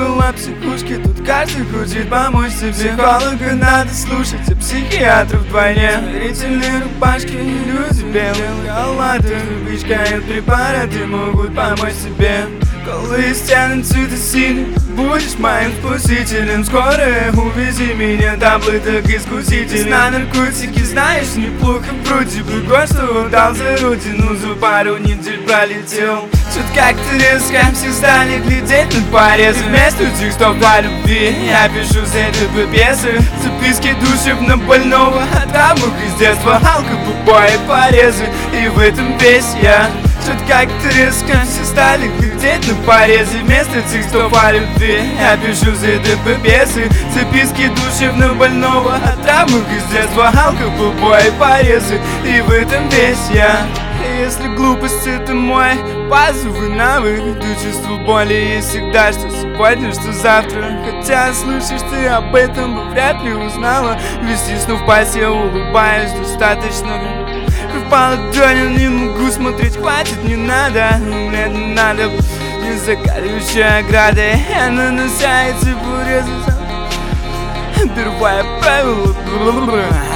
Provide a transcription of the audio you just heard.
была психушки, тут каждый хочет помочь себе. Психолога надо слушать, а психиатров вдвойне. Смирительные рубашки, люди белые халаты, пичкают препараты, могут помочь себе. Колы стянут цветосильный, будешь моим спасителем. Скоро увези меня, таблеток искуситель. На наркотики знаешь неплохо, вроде бы год, что дал за родину, за пару недель пролетел. Что-то как-то резко все стали глядеть на порезы. Вместо текстов по любви я пишу с этой пьесы. Записки душевно больного о травмах из детства, алкоголь и порезы. И в этом весь я. Что-то как-то резко все стали глядеть на порезы. Вместо текстов о любви я пишу с этой пьесы. Записки душевно больного о травмах из детства, алкоголь и порезы. И в этом весь я. Если глупость это мой базовый навык, то чувство боли есть всегда, что сегодня, что завтра. Хотя слышишь ты об этом бы вряд ли узнала. Ведь стиснув пасть я улыбаюсь достаточно. В ладони не могу смотреть, хватит, не надо. Мне не надо, не за колючей оградой. Она носяется порезы. Первое правило.